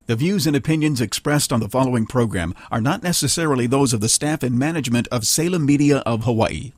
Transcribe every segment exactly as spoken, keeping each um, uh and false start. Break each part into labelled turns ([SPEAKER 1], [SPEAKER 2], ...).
[SPEAKER 1] The views and opinions expressed on the following program are not necessarily those of the staff and management of Salem Media of Hawaii.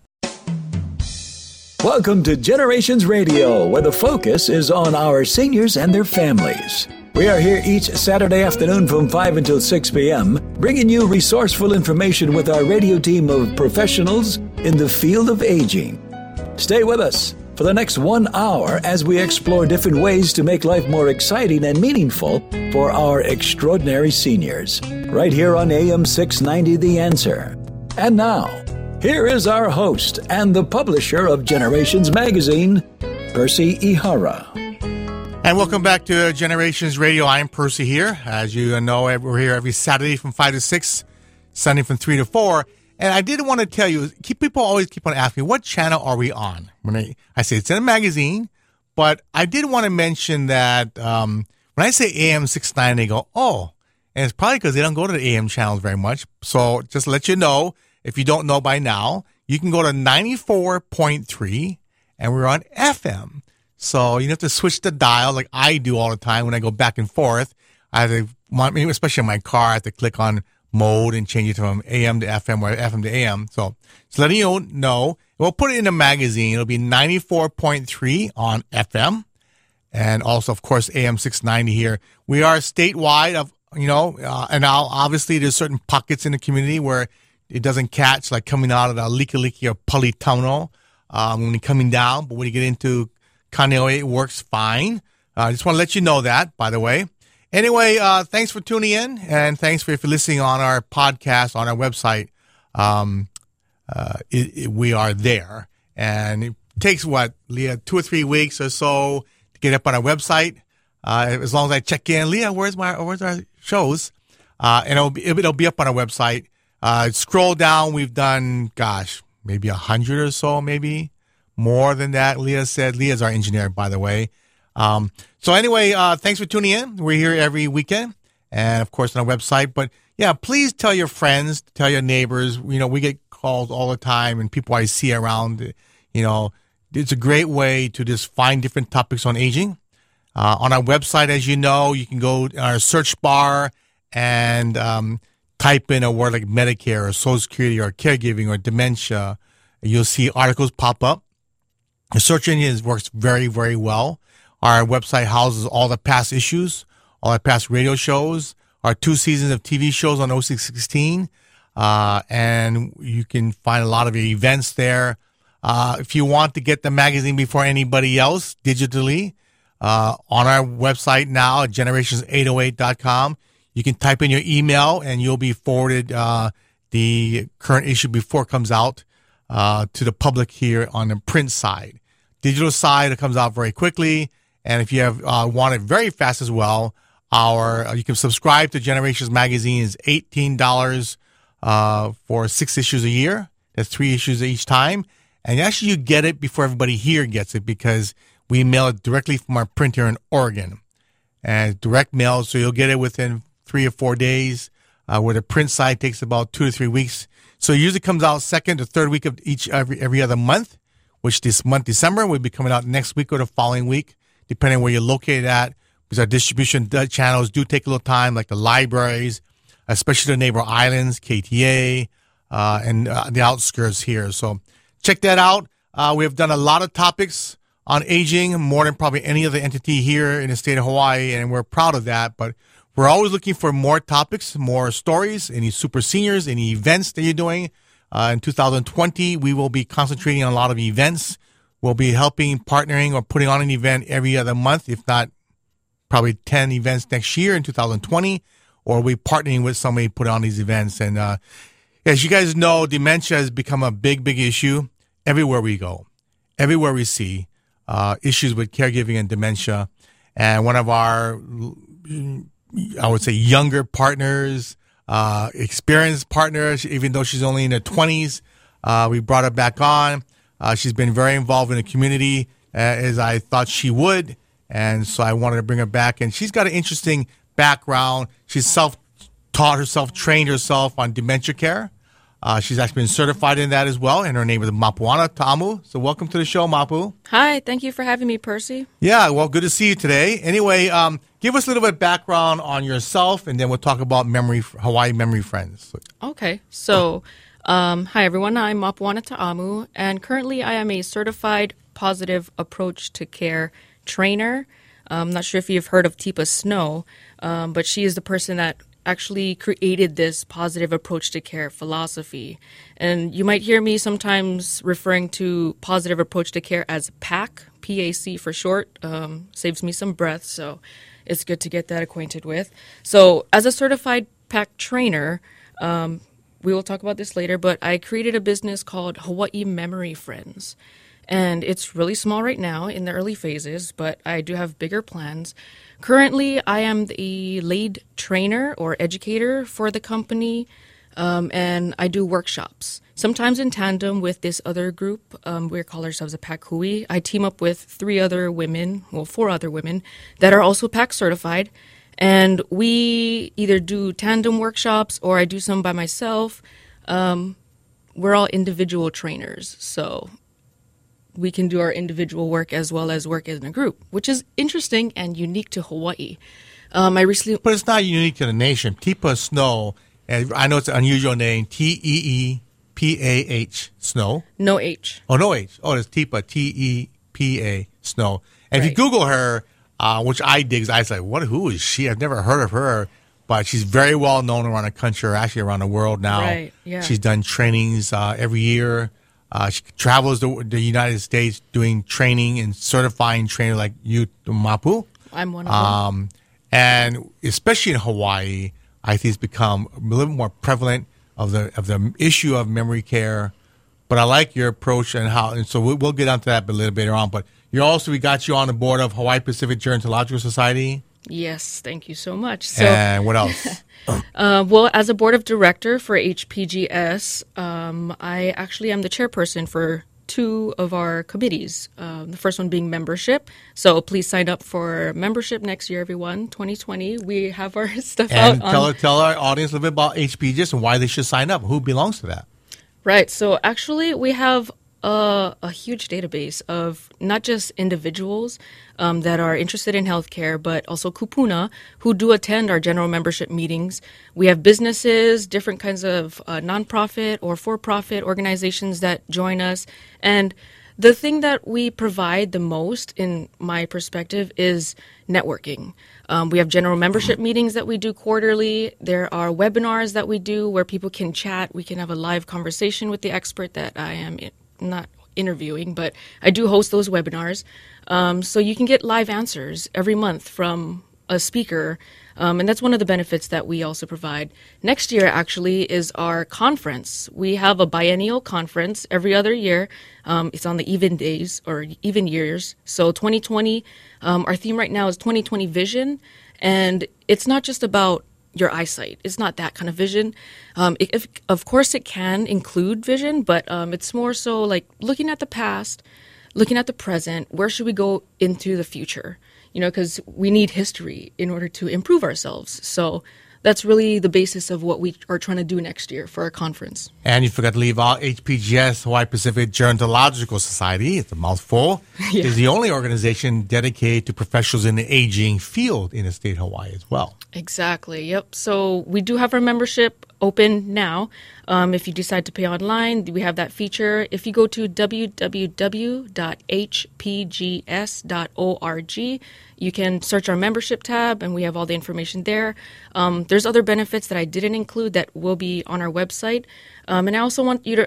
[SPEAKER 2] Welcome to Generations Radio, where the focus is on our seniors and their families. We are here each Saturday afternoon from five until six p.m., bringing you resourceful information with our radio team of professionals in the field of aging. Stay with us for the next one hour as we explore different ways to make life more exciting and meaningful for our extraordinary seniors. Right here on A M six ninety The Answer. And now, here is our host and the publisher of Generations Magazine, Percy Ihara.
[SPEAKER 3] And welcome back to Generations Radio. I'm Percy here. As you know, we're here every Saturday from five to six, Sunday from three to four. And I did want to tell you, keep, people always keep on asking me, what channel are we on? When I, I say it's in a magazine, but I did want to mention that um, when I say A M six ninety, they go, oh, and it's probably because they don't go to the A M channels very much. So just to let you know, if you don't know by now, you can go to ninety-four point three, and we're on F M. So you have to switch the dial like I do all the time when I go back and forth. I have to, especially in my car, I have to click on mode and change it from A M to F M or F M to A M. So just letting you know, we'll put it in the magazine. It'll be ninety-four point three on F M, and also, of course, A M six ninety here. We are statewide, of you know, uh, and now obviously there's certain pockets in the community where it doesn't catch, like coming out of the Likelike or Politono um, when you're coming down. But when you get into Kaneohe, it works fine. I uh, just want to let you know that, by the way. Anyway, uh, thanks for tuning in, and thanks for, for listening on our podcast, on our website. Um, uh, it, it, we are there. And it takes, what, Leah, two or three weeks or so to get up on our website. Uh, as long as I check in, Leah, where's my where's our shows? Uh, and it'll be, it'll be up on our website. Uh, scroll down, we've done, gosh, maybe a hundred or so, maybe more than that. Leah said, Leah's our engineer, by the way. Um, so anyway, uh, thanks for tuning in. We're here every weekend and of course on our website, but yeah, please tell your friends, tell your neighbors. You know, we get calls all the time and people I see around, you know, it's a great way to just find different topics on aging. Uh, on our website, as you know, you can go in our search bar and, um, type in a word like Medicare or Social Security or caregiving or dementia. You'll see articles pop up. The search engine works very, very well. Our website houses all the past issues, all our past radio shows, our two seasons of T V shows on oh six sixteen, uh, and you can find a lot of events there. Uh, if you want to get the magazine before anybody else digitally, uh, on our website now at generations eight oh eight dot com, you can type in your email and you'll be forwarded uh, the current issue before it comes out uh, to the public here on the print side. Digital side, it comes out very quickly. And if you have uh, want it very fast as well, our uh, you can subscribe to Generations Magazine. Is eighteen dollars uh, for six issues a year. That's three issues each time. And actually you get it before everybody here gets it because we mail it directly from our printer in Oregon. And direct mail, so you'll get it within three or four days, uh, where the print side takes about two to three weeks. So it usually comes out second or third week of each every every other month, which this month, December, will be coming out next week or the following week, depending on where you're located at, because our distribution channels do take a little time, like the libraries, especially the neighbor islands, K T A, uh, and uh, the outskirts here. So check that out. Uh, we have done a lot of topics on aging, more than probably any other entity here in the state of Hawaii, and we're proud of that. But we're always looking for more topics, more stories, any super seniors, any events that you're doing. Uh, in two thousand twenty, we will be concentrating on a lot of events. We'll be helping, partnering, or putting on an event every other month, if not probably ten events next year in two thousand twenty, or we're partnering with somebody to put on these events. And uh, as you guys know, dementia has become a big, big issue everywhere we go, everywhere we see uh, issues with caregiving and dementia. And one of our, I would say, younger partners, uh, experienced partners, even though she's only in her twenties, uh, we brought her back on. Uh, she's been very involved in the community, uh, as I thought she would, and so I wanted to bring her back. And she's got an interesting background. She's self-taught herself, trained herself on dementia care, Uh, she's actually been certified in that as well, and her name is Mapuana Ta'amu. So welcome to the show, Mapu.
[SPEAKER 4] Hi, thank you for having me, Percy.
[SPEAKER 3] Yeah, well, good to see you today. Anyway, um, give us a little bit of background on yourself, and then we'll talk about memory Hawaii Memory Friends.
[SPEAKER 4] Okay, so um, hi, everyone. I'm Mapuana Ta'amu, and currently I am a certified positive approach to care trainer. I'm not sure if you've heard of Teepa Snow, um, but she is the person that actually created this positive approach to care philosophy. And you might hear me sometimes referring to positive approach to care as PAC, P A C for short. Um, saves me some breath, so it's good to get that acquainted with. So as a certified PAC trainer, um, we will talk about this later, but I created a business called Hawaii Memory Friends. And it's really small right now in the early phases, but I do have bigger plans. Currently, I am the lead trainer or educator for the company, um, and I do workshops, sometimes in tandem with this other group. Um, we call ourselves a PAC Hui. I team up with three other women, well, four other women, that are also PAC certified, and we either do tandem workshops or I do some by myself. Um, we're all individual trainers, so we can do our individual work as well as work in a group, which is interesting and unique to Hawaii. Um, I recently,
[SPEAKER 3] but it's not unique to the nation. Teepa Snow, and I know it's an unusual name. T E E P A H Snow.
[SPEAKER 4] No H.
[SPEAKER 3] Oh, no H. Oh, it's Teepa T E P A Snow. And right. If you Google her, uh, which I dig, I was like, "What? Who is she? I've never heard of her." But she's very well known around the country, or actually around the world now.
[SPEAKER 4] Right. Yeah.
[SPEAKER 3] She's done trainings uh, every year. Uh, she travels the, the United States doing training and certifying trainer like you, Mapu.
[SPEAKER 4] I'm one of
[SPEAKER 3] um,
[SPEAKER 4] them.
[SPEAKER 3] And especially in Hawaii, I think it's become a little more prevalent of the of the issue of memory care. But I like your approach and how, and so we'll, we'll get onto that a little bit later on. But you're also, we got you on the board of Hawaii Pacific Gerontological Society.
[SPEAKER 4] Yes, thank you so much. So,
[SPEAKER 3] and what else?
[SPEAKER 4] uh, well, as a board of director for H P G S, um, I actually am the chairperson for two of our committees. Um, the first one being membership. So please sign up for membership next year, everyone. twenty twenty, we have our stuff
[SPEAKER 3] and
[SPEAKER 4] out.
[SPEAKER 3] Tell,
[SPEAKER 4] on,
[SPEAKER 3] tell our audience a little bit about H P G S and why they should sign up. Who belongs to that?
[SPEAKER 4] Right. So actually, we have a, a huge database of not just individuals um, that are interested in healthcare, but also kupuna who do attend our general membership meetings. We have businesses, different kinds of uh, nonprofit or for-profit organizations that join us. And the thing that we provide the most, in my perspective, is networking. Um, we have general membership meetings that we do quarterly. There are webinars that we do where people can chat. We can have a live conversation with the expert that I am in, not interviewing, but I do host those webinars. Um, so you can get live answers every month from a speaker. Um, and that's one of the benefits that we also provide. Next year, actually, is our conference. We have a biennial conference every other year. Um, it's on the even days or even years. So twenty twenty, um, our theme right now is twenty twenty Vision. And it's not just about your eyesight. It's not that kind of vision. Um, it, if, of course, it can include vision, but um, it's more so like looking at the past, looking at the present. Where should we go into the future? You know, because we need history in order to improve ourselves. So that's really the basis of what we are trying to do next year for our conference.
[SPEAKER 3] And you forgot to leave out H P G S, Hawaii Pacific Gerontological Society. It's a mouthful. Yeah. It's the only organization dedicated to professionals in the aging field in the state of Hawaii as well.
[SPEAKER 4] Exactly. Yep. So we do have our membership open now. Um, if you decide to pay online, we have that feature. If you go to w w w dot h p g s dot org, you can search our membership tab, and we have all the information there. Um, there's other benefits that I didn't include that will be on our website. Um, and I also want you to,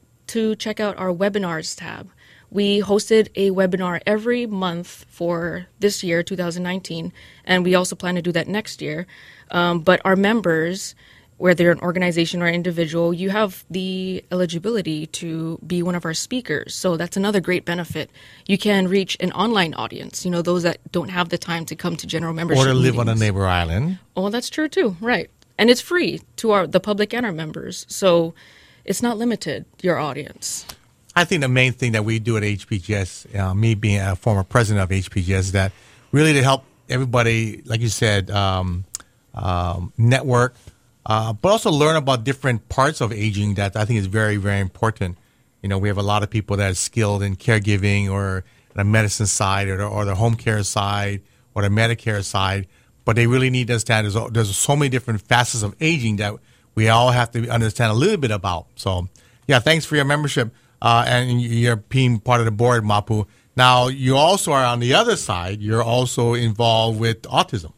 [SPEAKER 4] to check out our webinars tab. We hosted a webinar every month for this year, two thousand nineteen, and we also plan to do that next year. Um, but our members, whether you're an organization or an individual, you have the eligibility to be one of our speakers. So that's another great benefit. You can reach an online audience, you know, those that don't have the time to come to general membership
[SPEAKER 3] Or to live
[SPEAKER 4] meetings.
[SPEAKER 3] on a neighbor island.
[SPEAKER 4] Oh, that's true too, right. And it's free to our the public and our members. So it's not limited, your audience.
[SPEAKER 3] I think the main thing that we do at H P G S, uh, me being a former president of H P G S, is that really to help everybody, like you said, um, um, network, uh, but also learn about different parts of aging that I think is very, very important. You know, we have a lot of people that are skilled in caregiving or the medicine side or the, or the home care side or the Medicare side, but they really need to understand there's, there's so many different facets of aging that we all have to understand a little bit about. So, yeah, thanks for your membership uh, and you're being part of the board, Mapu. Now, you also are on the other side. You're also involved with autism.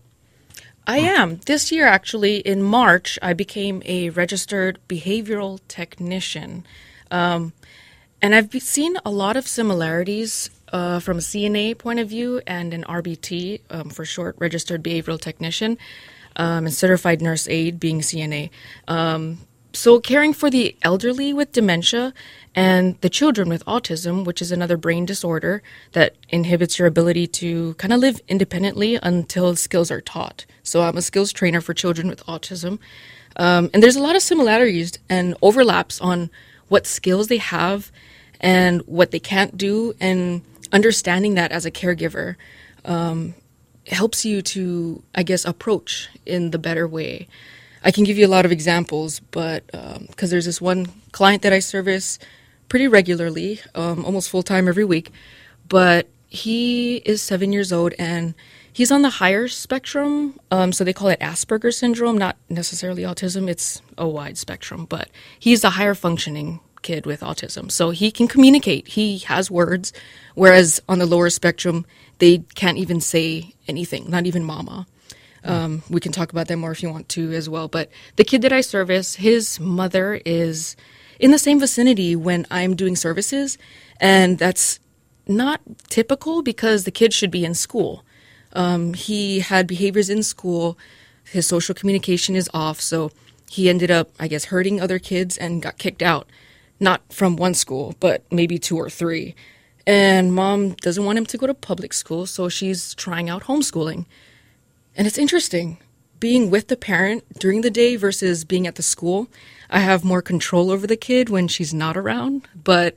[SPEAKER 4] I am. This year, actually, in March, I became a registered behavioral technician. Um, and I've seen a lot of similarities uh, from a C N A point of view and an R B T, um, for short, registered behavioral technician, um, and certified nurse aide being C N A. Um, so caring for the elderly with dementia and the children with autism, which is another brain disorder that inhibits your ability to kind of live independently until skills are taught. So I'm a skills trainer for children with autism. Um, and there's a lot of similarities and overlaps on what skills they have and what they can't do. And understanding that as a caregiver um, helps you to, I guess, approach in the better way. I can give you a lot of examples, but because um, there's this one client that I service pretty regularly, um, almost full-time every week, but he is seven years old and he's on the higher spectrum, um, so they call it Asperger's syndrome, not necessarily autism. It's a wide spectrum, but he's a higher functioning kid with autism. So he can communicate. He has words, whereas on the lower spectrum, they can't even say anything, not even mama. Um, we can talk about that more if you want to as well. But the kid that I service, his mother is in the same vicinity when I'm doing services, and that's not typical because the kid should be in school. Um, he had behaviors in school. His social communication is off, so he ended up, I guess, hurting other kids and got kicked out. Not from one school, but maybe two or three. And mom doesn't want him to go to public school, so she's trying out homeschooling. And it's interesting, being with the parent during the day versus being at the school. I have more control over the kid when she's not around, but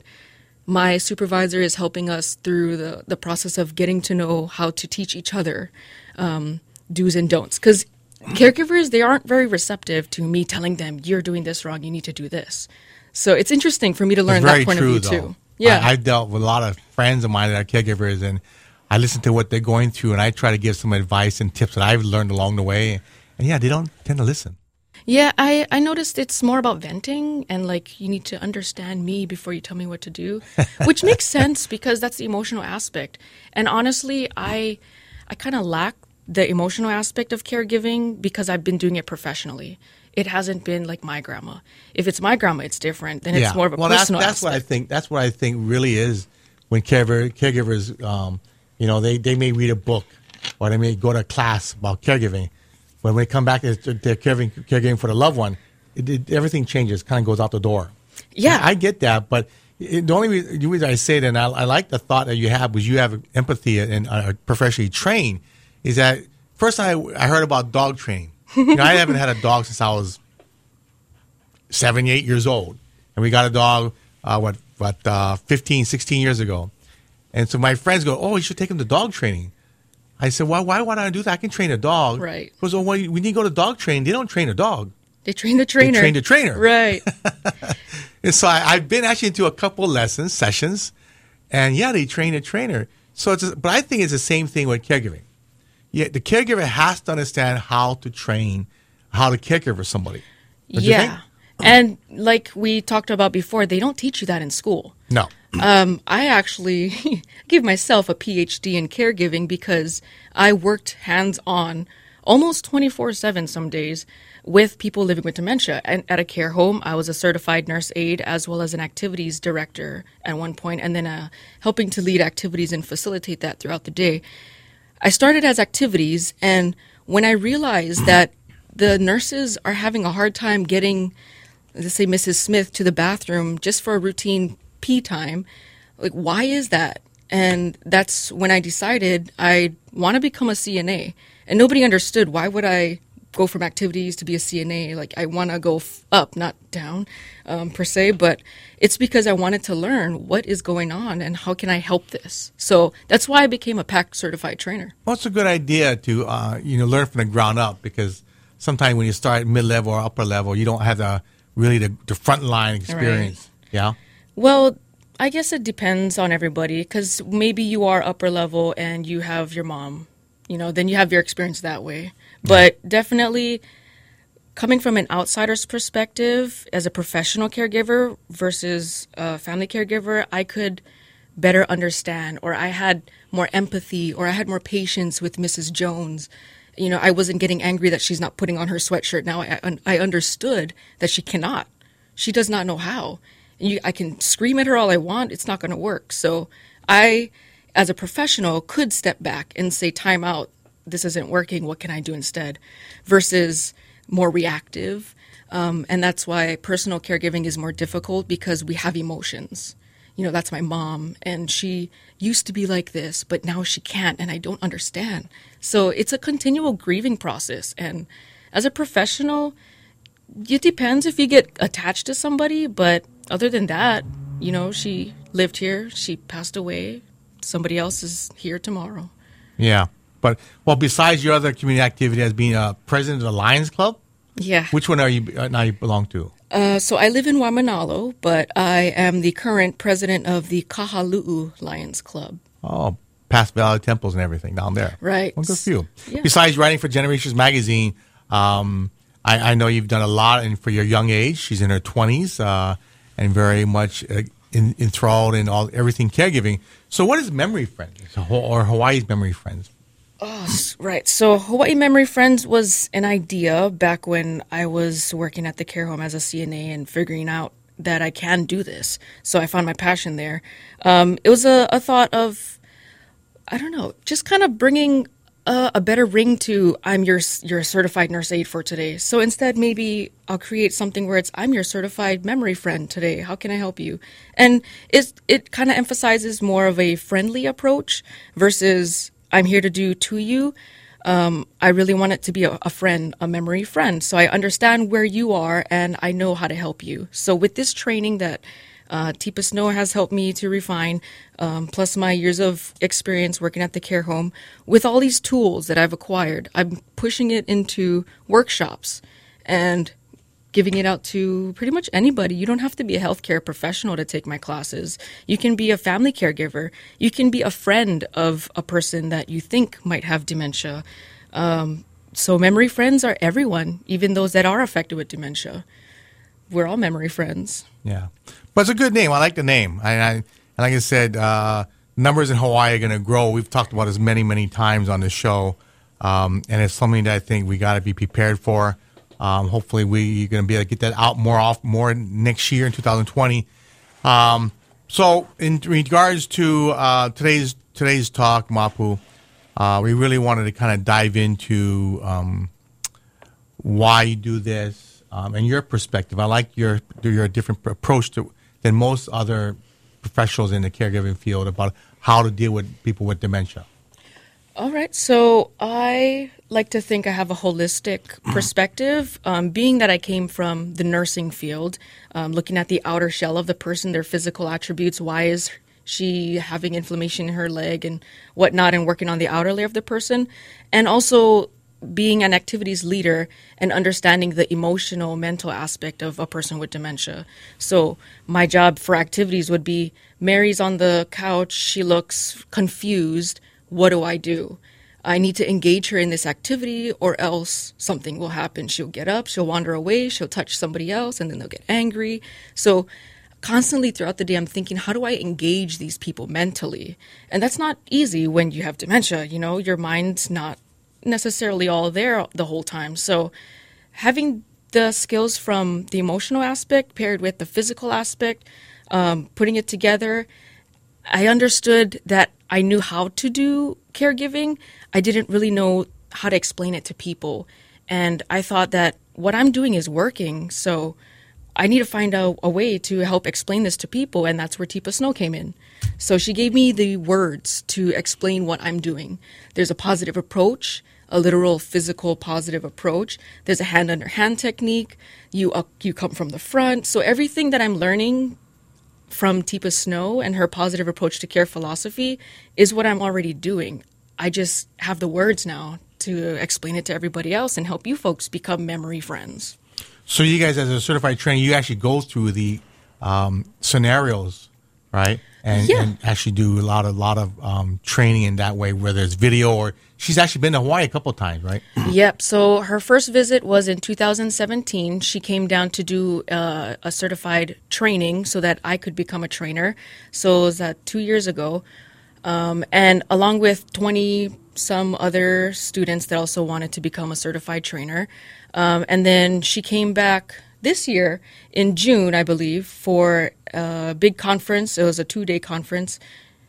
[SPEAKER 4] my supervisor is helping us through the, the process of getting to know how to teach each other um, do's and don'ts. Because caregivers, they aren't very receptive to me telling them, you're doing this wrong, you need to do this. So it's interesting for me to learn that point
[SPEAKER 3] true,
[SPEAKER 4] of view,
[SPEAKER 3] though.
[SPEAKER 4] too. Yeah,
[SPEAKER 3] I, I dealt with a lot of friends of mine that are caregivers, and I listen to what they're going through, and I try to give some advice and tips that I've learned along the way. And yeah, they don't tend to listen.
[SPEAKER 4] Yeah, I, I noticed it's more about venting and like you need to understand me before you tell me what to do, which makes sense because that's the emotional aspect. And honestly, I I kind of lack the emotional aspect of caregiving because I've been doing it professionally. It hasn't been like my grandma. If it's my grandma, it's different. Then
[SPEAKER 3] yeah.
[SPEAKER 4] it's more of a
[SPEAKER 3] well,
[SPEAKER 4] personal
[SPEAKER 3] that's, that's
[SPEAKER 4] aspect.
[SPEAKER 3] what I think. That's what I think really is when caregiver, caregivers, um, you know, they, they may read a book or they may go to a class about caregiving. When they come back, they're caregiving, caregiving for the loved one, it, it, everything changes, kind of goes out the door.
[SPEAKER 4] Yeah.
[SPEAKER 3] I, I get that, but it, the only reason, the reason I say it, and I, I like the thought that you have, was you have empathy and are professionally trained, is that first I, I heard about dog training. You know, I haven't had a dog since I was seven, eight years old. And we got a dog, uh, what, what uh, fifteen, sixteen years ago. And so my friends go, oh, you should take him to dog training. I said, why, why would I do that? I can train a dog.
[SPEAKER 4] Right.
[SPEAKER 3] Because oh, well, when you go to dog training, they don't train a dog.
[SPEAKER 4] They train the trainer.
[SPEAKER 3] They train the trainer.
[SPEAKER 4] Right.
[SPEAKER 3] And so I, I've been actually into a couple lessons, sessions, and yeah, they train a trainer. So it's, a, but I think it's the same thing with caregiving. Yeah, the caregiver has to understand how to train, how to care for somebody. Don't you
[SPEAKER 4] Yeah.
[SPEAKER 3] think?
[SPEAKER 4] And like we talked about before, they don't teach you that in school.
[SPEAKER 3] No.
[SPEAKER 4] Um, I actually give myself a P H D in caregiving because I worked hands-on almost twenty-four seven some days with people living with dementia. And at a care home, I was a certified nurse aide as well as an activities director at one point, and then uh, helping to lead activities and facilitate that throughout the day. I started as activities, and when I realized that the nurses are having a hard time getting, let's say, Missus Smith to the bathroom just for a routine pee time, like, why is that? And that's when I decided I want to become a C N A. And nobody understood, why would I go from activities to be a C N A? Like, I want to go f- up, not down, um, per se, but it's because I wanted to learn what is going on and how can I help this. So that's why I became a PACT certified trainer.
[SPEAKER 3] Well, it's a good idea to uh, you know learn from the ground up, because sometimes when you start mid-level or upper level, you don't have the really the, the front line experience. Right. Yeah.
[SPEAKER 4] Well, I guess it depends on everybody, because maybe you are upper level and you have your mom, you know, then you have your experience that way. But yeah. definitely coming from an outsider's perspective as a professional caregiver versus a family caregiver, I could better understand, or I had more empathy, or I had more patience with Missus Jones. You know, I wasn't getting angry that she's not putting on her sweatshirt. Now I, I understood that she cannot. She does not know how. And you, I can scream at her all I want. It's not going to work. So I, as a professional, could step back and say, time out. This isn't working. What can I do instead? Versus more reactive. Um, and that's why personal caregiving is more difficult, because we have emotions. You know, that's my mom, and she used to be like this, but now she can't, and I don't understand. So it's a continual grieving process. And as a professional, it depends if you get attached to somebody, but other than that, you know, she lived here, she passed away, somebody else is here tomorrow.
[SPEAKER 3] Yeah. But, well, besides your other community activity as being a president of the Lions Club?
[SPEAKER 4] Yeah.
[SPEAKER 3] Which one are you uh, now you belong to?
[SPEAKER 4] Uh, so I live in Waimanalo, but I am the current president of the Kahalu'u Lions Club.
[SPEAKER 3] Oh, past Valley Temples and everything down there.
[SPEAKER 4] Right.
[SPEAKER 3] Well, good for you.
[SPEAKER 4] Yeah.
[SPEAKER 3] Besides writing for Generations Magazine, um, I, I know you've done a lot and for your young age. She's in her twenties uh, and very much uh, in, enthralled in all everything caregiving. So what is Memory Friends, or Hawaii's Memory Friends?
[SPEAKER 4] Oh, right. So Hawaii Memory Friends was an idea back when I was working at the care home as a C N A and figuring out that I can do this. So I found my passion there. Um, it was a, a thought of, I don't know, just kind of bringing a, a better ring to I'm your your certified nurse aide for today. So instead, maybe I'll create something where it's I'm your certified memory friend today. How can I help you? And it's, it kind of emphasizes more of a friendly approach versus I'm here to do to you. Um, I really want it to be a, a friend, a memory friend. So I understand where you are and I know how to help you. So with this training that uh, Teepa Snow has helped me to refine, um, plus my years of experience working at the care home, with all these tools that I've acquired, I'm pushing it into workshops and giving it out to pretty much anybody. You don't have to be a healthcare professional to take my classes. You can be a family caregiver. You can be a friend of a person that you think might have dementia. Um, so memory friends are everyone, even those that are affected with dementia. We're all memory friends.
[SPEAKER 3] Yeah. But it's a good name. I like the name. I, I, and like I said, uh, numbers in Hawaii are going to grow. We've talked about this many, many times on this show. Um, and it's something that I think we got to be prepared for. Um, hopefully we're going to be able to get that out more off more next year in two thousand twenty. Um, so in regards to uh, today's today's talk, Mapu, uh, we really wanted to kind of dive into um, why you do this um, and your perspective. I like your your different approach to, than most other professionals in the caregiving field about how to deal with people with dementia.
[SPEAKER 4] All right. So I like to think I have a holistic perspective, um, being that I came from the nursing field, um, looking at the outer shell of the person, their physical attributes. Why is she having inflammation in her leg and whatnot, and working on the outer layer of the person. And also being an activities leader and understanding the emotional, mental aspect of a person with dementia. So my job for activities would be, Mary's on the couch, she looks confused. What do I do? I need to engage her in this activity or else something will happen. She'll get up, she'll wander away, she'll touch somebody else, and then they'll get angry. So constantly throughout the day, I'm thinking, how do I engage these people mentally? And that's not easy when you have dementia. You know, your mind's not necessarily all there the whole time. So having the skills from the emotional aspect paired with the physical aspect, um, putting it together, I understood that I knew how to do caregiving. I didn't really know how to explain it to people. And I thought that what I'm doing is working. So I need to find out a way to help explain this to people. And that's where Teepa Snow came in. So she gave me the words to explain what I'm doing. There's a positive approach, a literal physical positive approach. There's a hand under hand technique. You, uh, you come from the front. So everything that I'm learning from Teepa Snow and her positive approach to care philosophy is what I'm already doing. I just have the words now to explain it to everybody else and help you folks become memory friends.
[SPEAKER 3] So you guys, as a certified trainer, you actually go through the um, scenarios, right? And,
[SPEAKER 4] Yeah.
[SPEAKER 3] and actually do a lot of lot of um, training in that way, whether it's video or she's actually been to Hawaii a couple of times, right?
[SPEAKER 4] Yep. So her first visit was in two thousand seventeen. She came down to do uh, a certified training so that I could become a trainer. So it was that two years ago. Um, and along with twenty some other students that also wanted to become a certified trainer. Um, and then she came back this year in June, I believe, for a big conference. It was a two-day conference.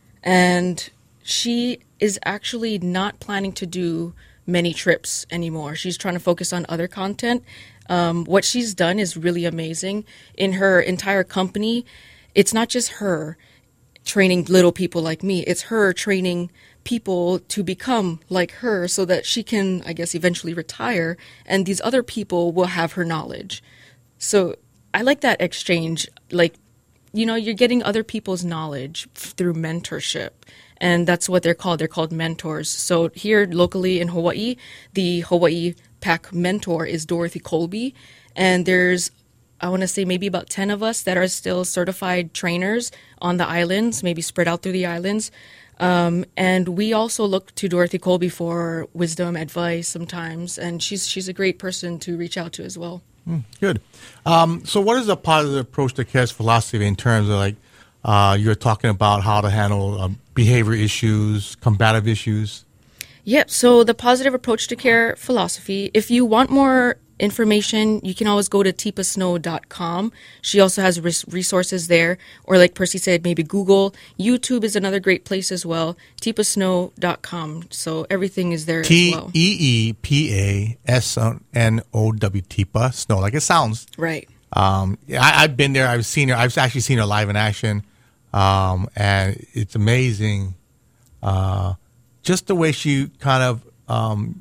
[SPEAKER 4] And she is actually not planning to do many trips anymore. She's trying to focus on other content. Um, what she's done is really amazing. In her entire company, it's not just her training little people like me. It's her training people to become like her so that she can, I guess, eventually retire, and these other people will have her knowledge. So I like that exchange. Like, you know, you're getting other people's knowledge through mentorship. And that's what they're called. They're called mentors. So here locally in Hawaii, the Hawaii PAC mentor is Dorothy Colby. And there's, I want to say maybe about ten of us that are still certified trainers on the islands, maybe spread out through the islands. Um, and we also look to Dorothy Colby for wisdom, advice sometimes. And she's she's a great person to reach out to as well.
[SPEAKER 3] Mm, good. Um, so what is the positive approach to care's philosophy in terms of like uh, you're talking about how to handle um, behavior issues, combative issues?
[SPEAKER 4] Yep. So the positive approach to care philosophy, if you want more information, you can always go to teepa snow dot com. She also has res- resources there. Or like Percy said, maybe Google. YouTube is another great place as well. teepa snow dot com. So everything is there
[SPEAKER 3] T
[SPEAKER 4] as well.
[SPEAKER 3] E E P A S N O W, Teepa Snow, like it sounds.
[SPEAKER 4] Right.
[SPEAKER 3] Um, I, I've been there. I've seen her. I've actually seen her live in action. Um, and it's amazing. Uh, just the way she kind of um,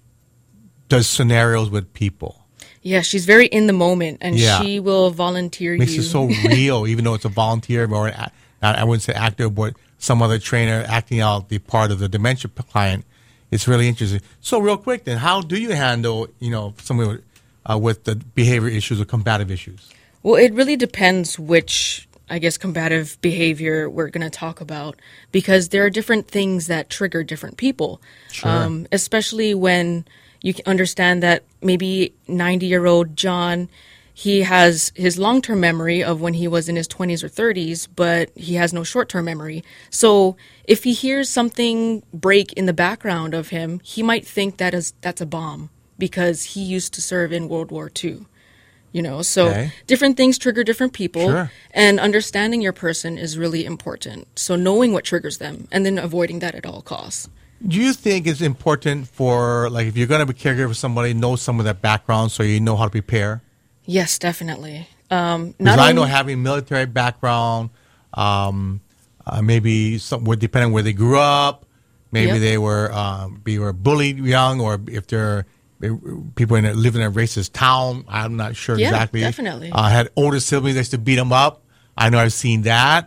[SPEAKER 3] does scenarios with people.
[SPEAKER 4] Yeah, she's very in the moment, and
[SPEAKER 3] Yeah.
[SPEAKER 4] she will volunteer
[SPEAKER 3] Makes
[SPEAKER 4] you.
[SPEAKER 3] it so real, even though it's a volunteer or an, a- I wouldn't say actor, but some other trainer acting out the part of the dementia client. It's really interesting. So real quick then, how do you handle, you know, someone with, uh, with the behavior issues or combative issues?
[SPEAKER 4] Well, it really depends which, I guess, combative behavior we're going to talk about, because there are different things that trigger different people.
[SPEAKER 3] Sure.
[SPEAKER 4] Um, especially when you can understand that maybe ninety-year-old John, he has his long-term memory of when he was in his twenties or thirties, but he has no short-term memory. So if he hears something break in the background of him, he might think that is that's a bomb because he used to serve in World War Two. You know, so
[SPEAKER 3] Okay.
[SPEAKER 4] different things trigger different people,
[SPEAKER 3] Sure.
[SPEAKER 4] and understanding your person is really important. So knowing what triggers them and then avoiding that at all costs.
[SPEAKER 3] Do you think it's important for, like, if you're going to be a caregiver for somebody, know some of their background so you know how to prepare?
[SPEAKER 4] Yes, definitely. Um,
[SPEAKER 3] Because
[SPEAKER 4] not
[SPEAKER 3] I know
[SPEAKER 4] only-
[SPEAKER 3] having military background, um, uh, maybe some, well, depending on where they grew up, maybe
[SPEAKER 4] Yep.
[SPEAKER 3] they were um, be were bullied young, or if they're they, people in a, live in a racist town. I'm not sure
[SPEAKER 4] Yeah,
[SPEAKER 3] exactly.
[SPEAKER 4] definitely.
[SPEAKER 3] Uh, had older siblings that used to beat them up. I know I've seen that.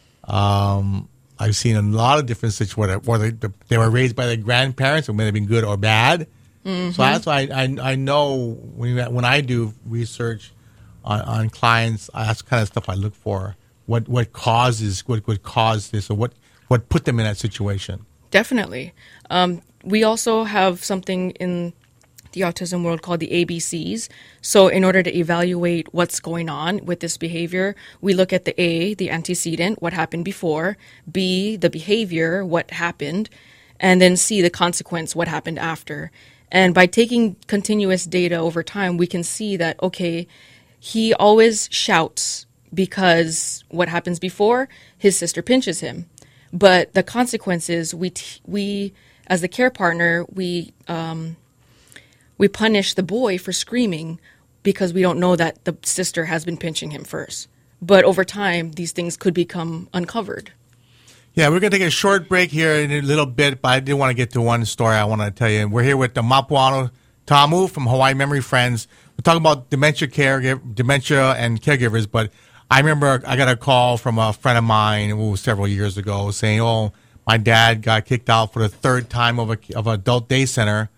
[SPEAKER 3] Um, I've seen a lot of different situations where, where they, they were raised by their grandparents, who may have been good or bad.
[SPEAKER 4] Mm-hmm.
[SPEAKER 3] So that's why I, I, I know when, when I do research on, on clients, that's kind of stuff I look for. What what causes what would cause this, or what what put them in that situation?
[SPEAKER 4] Definitely. Um, we also have something in the autism world called the A B Cs. So in order to evaluate what's going on with this behavior, we look at the A, the antecedent, what happened before, B, the behavior, what happened, and then C, the consequence, what happened after. And by taking continuous data over time, we can see that, okay, he always shouts because what happens before, his sister pinches him. But the consequences, we, t- we as the care partner, we um, we punish the boy for screaming because we don't know that the sister has been pinching him first. But over time, these things could become uncovered.
[SPEAKER 3] Yeah, we're going to take a short break here in a little bit, but I did want to get to one story I want to tell you. We're here with the Mapuano Tamu from Hawaii Memory Friends. We're talking about dementia care, dementia and caregivers, but I remember I got a call from a friend of mine, it was several years ago, saying, oh, my dad got kicked out for the third time of a of an adult day center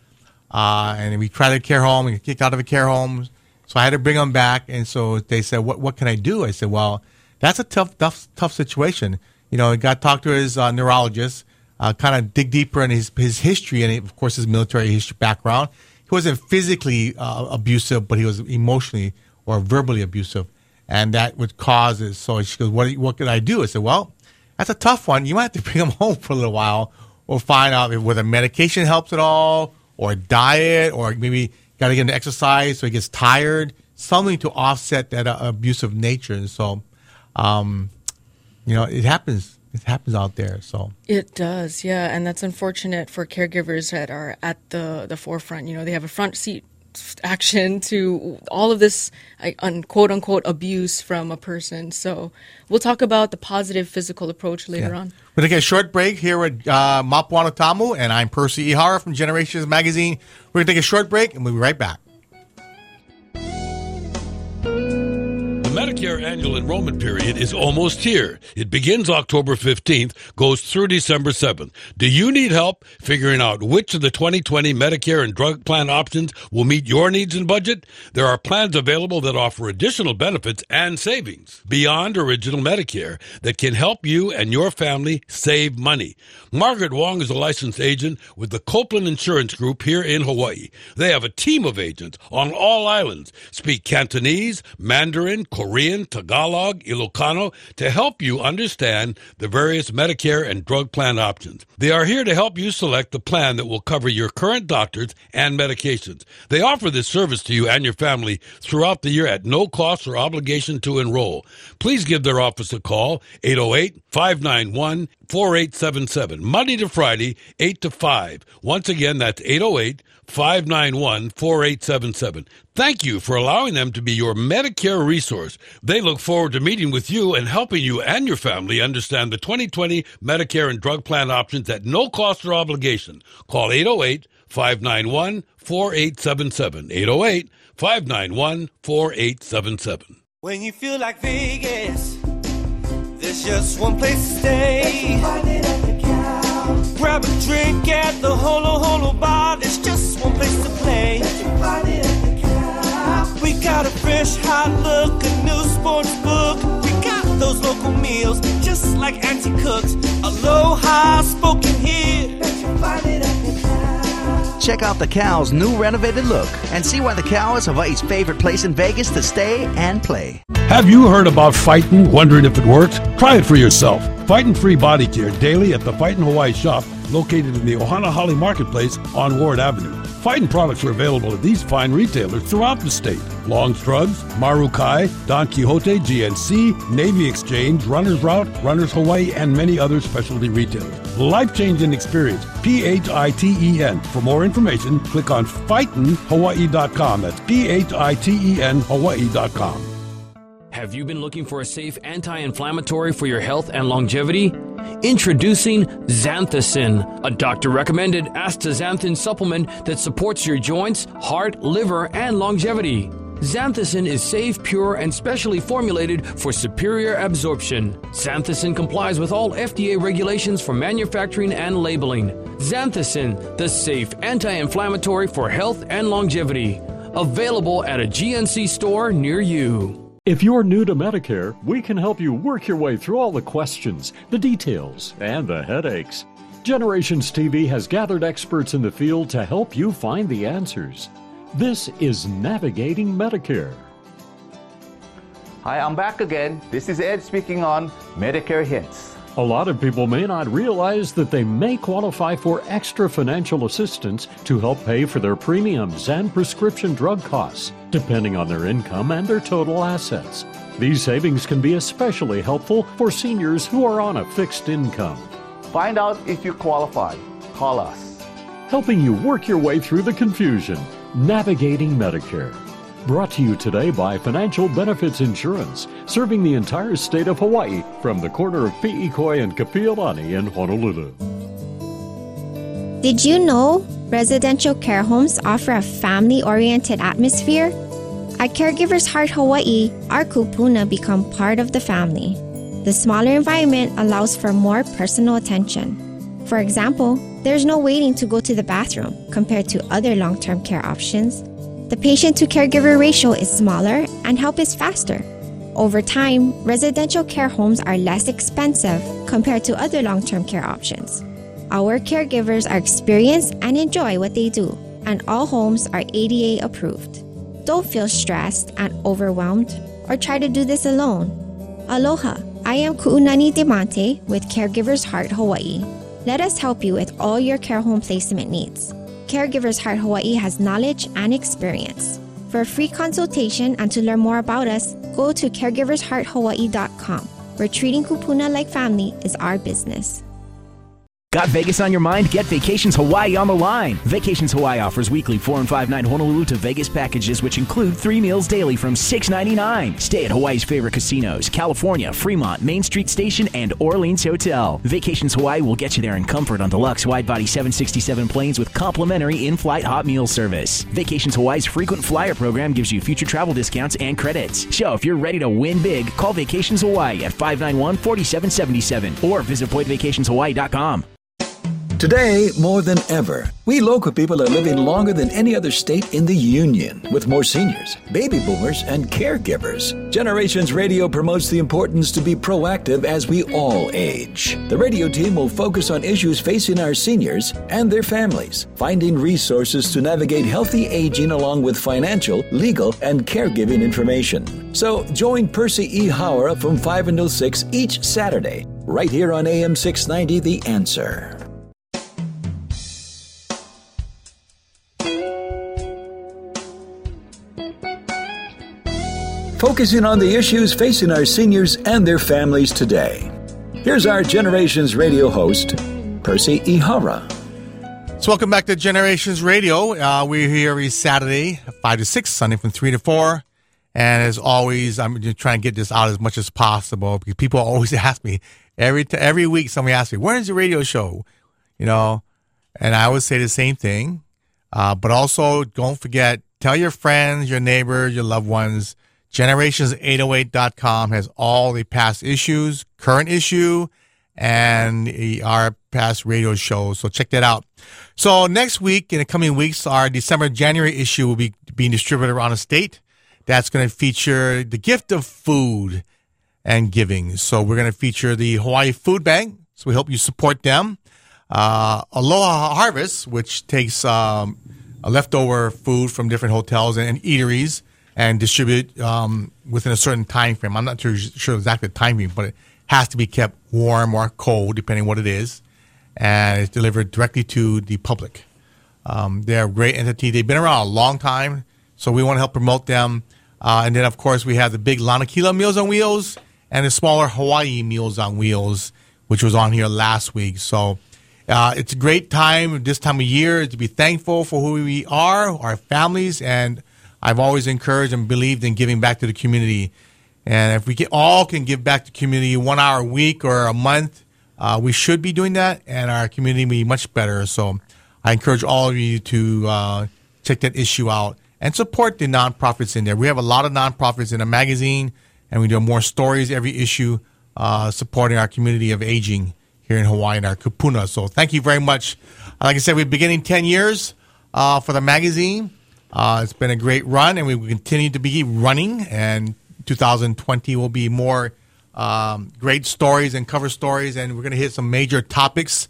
[SPEAKER 3] uh, and we tried a care home. We got kicked out of a care home, so I had to bring him back. And so they said, "What what can I do?" I said, "Well, that's a tough tough tough situation. You know, I got to talk to his uh, neurologist, uh, kind of dig deeper in his his history and of course his military history background. He wasn't physically uh, abusive, but he was emotionally or verbally abusive, and that would cause it." So she goes, "What what can I do?" I said, "Well, that's a tough one. You might have to bring him home for a little while, or find out if, whether medication helps at all, or diet, or maybe got to get into exercise so he gets tired, something to offset that uh, abusive nature." And so, um, you know, it happens. It happens out there. So
[SPEAKER 4] it does, yeah, and that's unfortunate for caregivers that are at the the forefront. You know, they have a front seat action to all of this un, quote unquote abuse from a person. So we'll talk about the positive physical approach later
[SPEAKER 3] yeah.
[SPEAKER 4] on.
[SPEAKER 3] We're going to get a short break here at uh, Mapuana Tamu, and I'm Percy Ihara from Generations Magazine. We're going to take a short break, and we'll be right back.
[SPEAKER 5] The Medicare annual enrollment period is almost here. It begins October fifteenth, goes through December seventh. Do you need help figuring out which of the twenty twenty Medicare and drug plan options will meet your needs and budget? There are plans available that offer additional benefits and savings beyond original Medicare that can help you and your family save money. Margaret Wong is a licensed agent with the Copeland Insurance Group here in Hawaii. They have a team of agents on all islands, speak Cantonese, Mandarin, Korean, Tagalog, Ilocano to help you understand the various Medicare and drug plan options. They are here to help you select the plan that will cover your current doctors and medications. They offer this service to you and your family throughout the year at no cost or obligation to enroll. Please give their office a call, eight oh eight, five nine one, four eight seven seven, Monday to Friday, eight to five. Once again, that's eight oh eight, five nine one, four eight seven seven. Thank you for allowing them to be your Medicare resource. They look forward to meeting with you and helping you and your family understand the twenty twenty Medicare and drug plan options at no cost or obligation. Call eight oh eight, five nine one, four eight seven seven. eight oh eight, five nine one, four eight seven seven.
[SPEAKER 6] When you feel like Vegas, there's just one place to stay. Grab a drink at the Holo Holo Bar. There's just one place to play. We got a fresh, hot look, a new sports book. We got those local meals, just like Auntie cooks. Aloha spoken here.
[SPEAKER 7] Check out the Cow's new renovated look and see why the Cow is Hawaii's favorite place in Vegas to stay and play.
[SPEAKER 5] Have you heard about Fightin'? Wondering if it works? Try it for yourself. Fightin' Free Body Care daily at the Fightin' Hawaii shop located in the Ohana Hale Marketplace on Ward Avenue. Fightin' products are available at these fine retailers throughout the state. Long's Drugs, Marukai, Don Quixote, G N C, Navy Exchange, Runner's Route, Runner's Hawaii, and many other specialty retailers. Life-changing experience. P H I T E N. For more information, click on fightin hawaii dot com. That's P H I T E N Hawaii dot com.
[SPEAKER 8] Have you been looking for a safe anti-inflammatory for your health and longevity? Introducing Xanthicin, a doctor-recommended astaxanthin supplement that supports your joints, heart, liver, and longevity. Xanthicin is safe, pure, and specially formulated for superior absorption. Xanthicin complies with all F D A regulations for manufacturing and labeling. Xanthicin, the safe anti-inflammatory for health and longevity. Available at a G N C store near you.
[SPEAKER 9] If you're new to Medicare, we can help you work your way through all the questions, the details, and the headaches. Generations T V has gathered experts in the field to help you find the answers. This is Navigating Medicare.
[SPEAKER 10] Hi, I'm back again. This is Ed speaking on Medicare Hints.
[SPEAKER 9] A lot of people may not realize that they may qualify for extra financial assistance to help pay for their premiums and prescription drug costs, depending on their income and their total assets. These savings can be especially helpful for seniors who are on a fixed income.
[SPEAKER 10] Find out if you qualify. Call us.
[SPEAKER 9] Helping you work your way through the confusion. Navigating Medicare. Brought to you today by Financial Benefits Insurance, serving the entire state of Hawaii from the corner of Pi'ikoi and Kapiolani in Honolulu.
[SPEAKER 11] Did you know residential care homes offer a family-oriented atmosphere? At Caregivers Heart Hawaii, our kupuna become part of the family. The smaller environment allows for more personal attention. For example, There's no waiting to go to the bathroom compared to other long-term care options. The patient-to-caregiver ratio is smaller and help is faster. Over time, residential care homes are less expensive compared to other long-term care options. Our caregivers are experienced and enjoy what they do, and all homes are A D A approved. Don't feel stressed and overwhelmed or try to do this alone. Aloha, I am Ku'unani Demonte with Caregivers Heart Hawaii. Let us help you with all your care home placement needs. Caregivers Heart Hawaii has knowledge and experience. For a free consultation and to learn more about us, go to caregivers heart hawaii dot com, where treating kupuna like family is our business.
[SPEAKER 12] Got Vegas on your mind? Get Vacations Hawaii on the line. Vacations Hawaii offers weekly four and five night Honolulu to Vegas packages, which include three meals daily from six ninety-nine. Stay at Hawaii's favorite casinos: California, Fremont, Main Street Station, and Orleans Hotel. Vacations Hawaii will get you there in comfort on deluxe wide-body seven sixty-seven planes with complimentary in-flight hot meal service. Vacations Hawaii's frequent flyer program gives you future travel discounts and credits. So if you're ready to win big, call Vacations Hawaii at five nine one, four seven seven seven or visit point vacations hawaii dot com.
[SPEAKER 2] Today, more than ever, we local people are living longer than any other state in the Union, with more seniors, baby boomers, and caregivers. Generations Radio promotes the importance to be proactive as we all age. The radio team will focus on issues facing our seniors and their families, finding resources to navigate healthy aging along with financial, legal, and caregiving information. So join Percy E. Howard from five until six each Saturday, right here on A M six ninety The Answer. Focusing on the issues facing our seniors and their families today. Here's our Generations Radio host, Percy Ihara.
[SPEAKER 3] So welcome back to Generations Radio. Uh, we're here every Saturday, five to six, Sunday from three to four. And as always, I'm just trying to get this out as much as possible because people always ask me, every t- every week somebody asks me, where's the radio show? You know, and I always say the same thing. Uh, but also, don't forget, tell your friends, your neighbors, your loved ones, generations eight oh eight dot com has all the past issues, current issue, and our past radio shows. So check that out. So next week, in the coming weeks, our December, January issue will be being distributed around the state. That's going to feature the gift of food and giving. So we're going to feature the Hawaii Food Bank. So we hope you support them. Uh, Aloha Harvest, which takes um, a leftover food from different hotels and, and eateries and distribute um, within a certain time frame. I'm not sure, sure exactly the time frame, but it has to be kept warm or cold, depending on what it is. And it's delivered directly to the public. Um, they're a great entity. They've been around a long time, so we want to help promote them. Uh, and then, of course, we have the big Lanakila Meals on Wheels and the smaller Hawaii Meals on Wheels, which was on here last week. So uh, it's a great time this time of year to be thankful for who we are, our families, and I've always encouraged and believed in giving back to the community. And if we can, all can give back to the community one hour a week or a month, uh, we should be doing that, and our community will be much better. So I encourage all of you to uh, check that issue out and support the nonprofits in there. We have a lot of nonprofits in the magazine, and we do more stories every issue uh, supporting our community of aging here in Hawaii and our kupuna. So thank you very much. Like I said, we're beginning ten years uh, for the magazine. Uh, it's been a great run, and we will continue to be running. And two thousand twenty will be more um, great stories and cover stories, and we're going to hit some major topics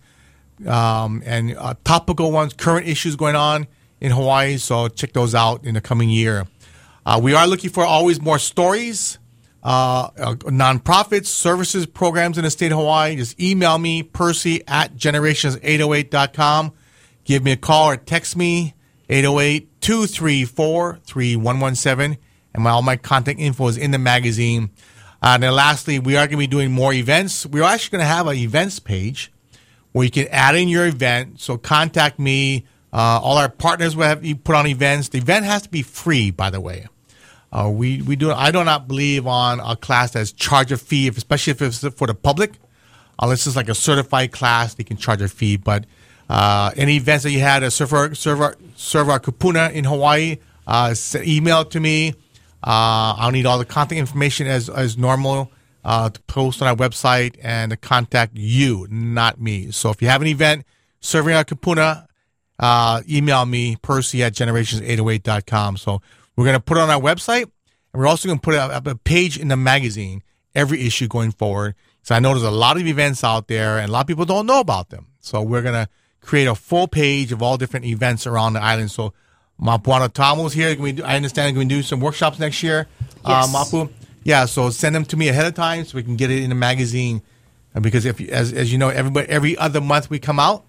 [SPEAKER 3] um, and uh, topical ones, current issues going on in Hawaii. So check those out in the coming year. Uh, we are looking for always more stories, uh, uh, nonprofits, services, programs in the state of Hawaii. Just email me, Percy at generations eight oh eight dot com. Give me a call or text me, eight oh eight, two three four, three one one seven, and my, all my contact info is in the magazine. Uh, and then lastly, we are going to be doing more events. We're actually going to have an events page where you can add in your event. So contact me. Uh, all our partners will have you put on events. The event has to be free, by the way. Uh, we we do. I do not believe on a class that's charge a fee, if, especially if it's for the public. Unless it's like a certified class, they can charge a fee. But Uh, any events that you had to serve our, serve our, serve our kupuna in Hawaii, uh, email it to me. Uh, I'll need all the contact information as, as normal uh, to post on our website and to contact you, not me. So if you have an event, serving at Kupuna, uh, email me, Percy at generations eight oh eight dot com. So we're going to put it on our website, and we're also going to put up a page in the magazine, every issue going forward. So I know there's a lot of events out there, and a lot of people don't know about them. So we're going to create a full page of all different events around the island. So Mapuana Tamu's here. Can we do, I understand we can do some workshops next year,
[SPEAKER 4] Yes.
[SPEAKER 3] uh, Mapu. Yeah, so send them to me ahead of time so we can get it in the magazine. Uh, because if, as as you know, everybody every other month we come out,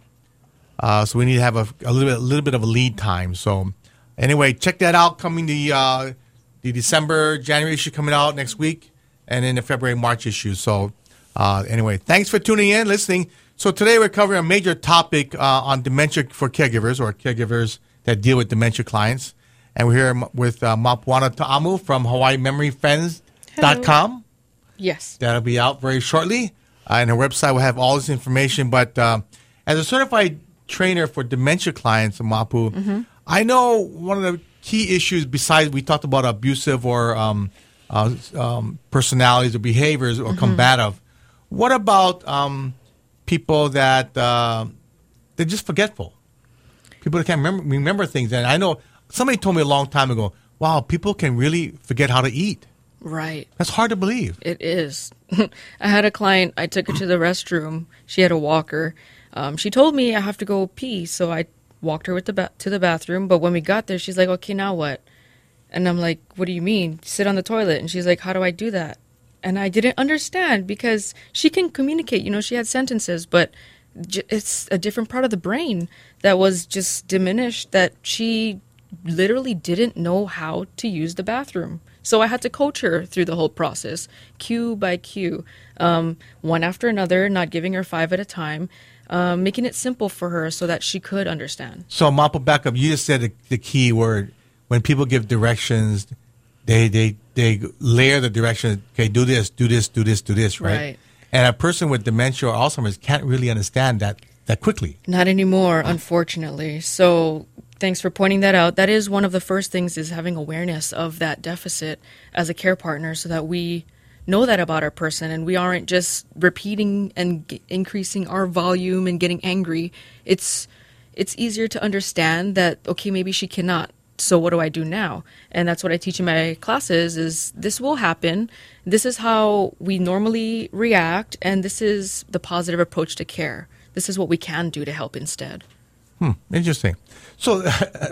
[SPEAKER 3] uh, so we need to have a, a little bit a little bit of a lead time. So anyway, check that out. Coming the uh, the December January issue coming out next week, and then the February March issue. So uh, anyway, thanks for tuning in, listening. So today we're covering a major topic uh, on dementia for caregivers or caregivers that deal with dementia clients, and we're here with uh, Mapuana Ta'amu from Hawaii Memory Friends. Dot com.
[SPEAKER 4] Yes.
[SPEAKER 3] That'll be out very shortly. Uh, and her website will have all this information. But uh, as a certified trainer for dementia clients, Mapu,
[SPEAKER 4] Mm-hmm.
[SPEAKER 3] I know one of the key issues, besides we talked about abusive or um, uh, um, personalities or behaviors or
[SPEAKER 4] Mhm.
[SPEAKER 3] combative, what about um, people that uh, they're just forgetful? People that can't remember, remember things. And I know somebody told me a long time ago, wow, people can really forget how to eat.
[SPEAKER 4] Right.
[SPEAKER 3] That's hard to believe.
[SPEAKER 4] It is. I had a client, I took her to the restroom. She had a walker. Um, she told me I have to go pee, so I walked her with the ba- to the bathroom. But when we got there, she's like, okay, now what? And I'm like, what do you mean? Sit on the toilet. And she's like, how do I do that? And I didn't understand because she can communicate. You know, she had sentences, but j- it's a different part of the brain that was just diminished, that she literally didn't know how to use the bathroom. So I had to coach her through the whole process, cue by cue, um, one after another, not giving her five at a time, um, making it simple for her so that she could understand.
[SPEAKER 3] So, Mapu, back up. You just said the, the key word. When people give directions, they, they, they layer the directions. Okay, do this, do this, do this, do this, right?
[SPEAKER 4] Right.
[SPEAKER 3] And a person with dementia or Alzheimer's can't really understand that that quickly.
[SPEAKER 4] Not anymore, unfortunately. So thanks for pointing that out. That is one of the first things, is having awareness of that deficit as a care partner so that we know that about our person and we aren't just repeating and g- increasing our volume and getting angry. It's it's easier to understand that, okay, maybe she cannot. So what do I do now? And that's what I teach in my classes is this will happen. This is how we normally react. And this is the positive approach to care. This is what we can do to help instead.
[SPEAKER 3] Hmm, interesting. So,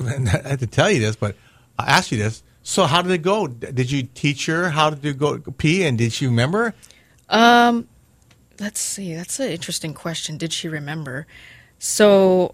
[SPEAKER 3] I had to tell you this, but I asked you this. So how did it go? Did you teach her how to go pee, and did she remember?
[SPEAKER 4] Um, let's see. That's an interesting question. Did she remember? So,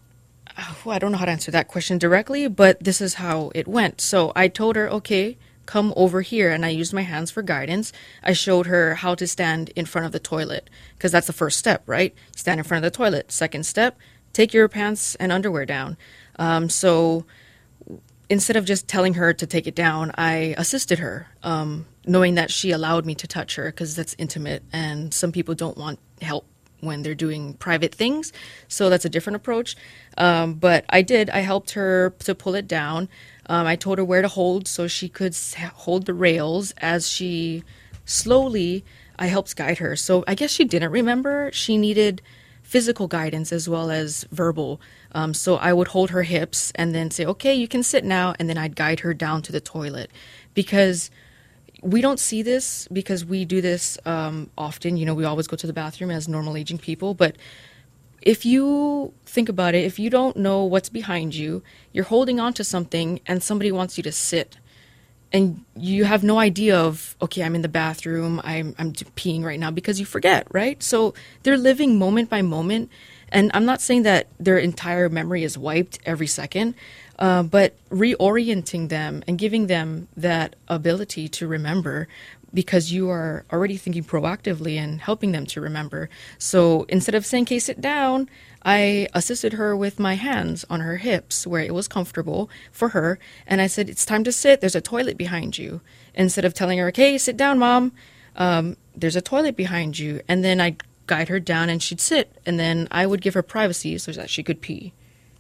[SPEAKER 4] oh, I don't know how to answer that question directly, but this is how it went. So I told her, okay, come over here, and I used my hands for guidance. I showed her how to stand in front of the toilet, because that's the first step, right? Stand in front of the toilet. Second step, take your pants and underwear down. Um, so instead of just telling her to take it down, I assisted her, um, knowing that she allowed me to touch her because that's intimate, and some people don't want help when they're doing private things. So that's a different approach. Um, but I did. I helped her to pull it down. Um, I told her where to hold so she could s- hold the rails as she slowly, I helped guide her. So I guess she didn't remember. She needed physical guidance as well as verbal. Um, so I would hold her hips and then say, okay, you can sit now. And then I'd guide her down to the toilet, because we don't see this because we do this um, often. You know, we always go to the bathroom as normal aging people. But if you think about it, if you don't know what's behind you, you're holding on to something and somebody wants you to sit. And you have no idea of, okay, I'm in the bathroom, I'm I'm peeing right now, because you forget, right? So they're living moment by moment. And I'm not saying that their entire memory is wiped every second, uh, but reorienting them and giving them that ability to remember, because you are already thinking proactively and helping them to remember. So instead of saying, okay, sit down, I assisted her with my hands on her hips where it was comfortable for her. And I said, it's time to sit. There's a toilet behind you. Instead of telling her, okay, sit down, mom, um, there's a toilet behind you. And then I'd guide her down and she'd sit. And then I would give her privacy so that she could pee.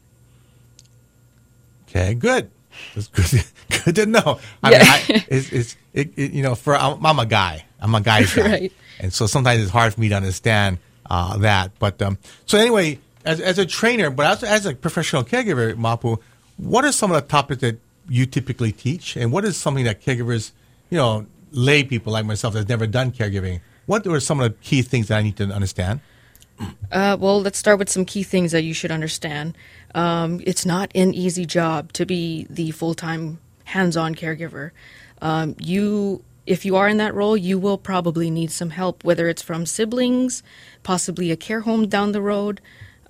[SPEAKER 3] Okay, good. That's good. Good to know. I
[SPEAKER 4] Yeah.
[SPEAKER 3] mean, I, it's, it's it, it, you know, for I'm, I'm a guy. I'm a guy's guy,
[SPEAKER 4] Right.
[SPEAKER 3] and so sometimes it's hard for me to understand uh, that. But um, so anyway, as as a trainer, but as as a professional caregiver, Mapu, what are some of the topics that you typically teach, and what is something that caregivers, you know, lay people like myself that's never done caregiving, what are some of the key things that I need to understand?
[SPEAKER 4] Uh, well, let's start with some key things that you should understand. Um, it's not an easy job to be the full-time hands-on caregiver. Um, you, if you are in that role, you will probably need some help, whether it's from siblings, possibly a care home down the road,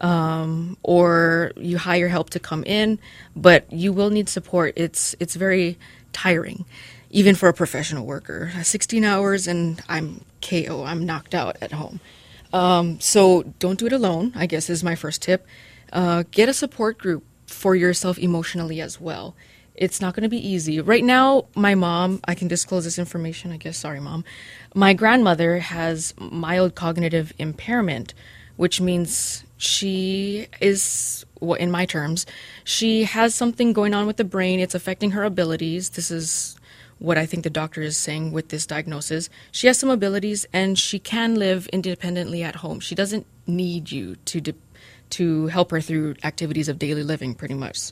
[SPEAKER 4] um, or you hire help to come in, but you will need support. It's, it's very tiring, even for a professional worker. sixteen hours and I'm K O, I'm knocked out at home. Um, so don't do it alone, I guess is my first tip. Uh, get a support group for yourself emotionally as well. It's not going to be easy. Right now, my mom, I can disclose this information, I guess, sorry, Mom. My grandmother has mild cognitive impairment, which means she is, well, in my terms, she has something going on with the brain. It's affecting her abilities. This is what I think the doctor is saying with this diagnosis. She has some abilities and she can live independently at home. She doesn't need you to de- to help her through activities of daily living, pretty much.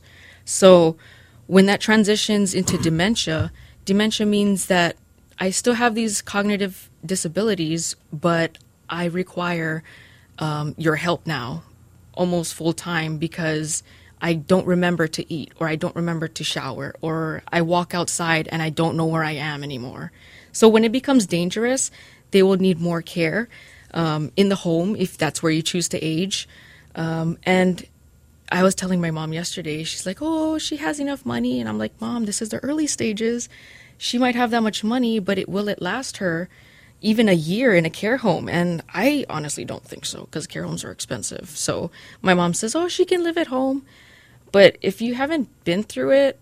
[SPEAKER 4] So when that transitions into dementia, dementia means that I still have these cognitive disabilities, but I require um, your help now, almost full time, because I don't remember to eat, or I don't remember to shower, or I walk outside and I don't know where I am anymore. So when it becomes dangerous, they will need more care um, in the home if that's where you choose to age. Um, and I was telling my mom yesterday, she's like, oh, she has enough money. And I'm like, Mom, this is the early stages. She might have that much money, but it will it last her even a year in a care home? And I honestly don't think so, because care homes are expensive. So my mom says, oh, she can live at home. But if you haven't been through it,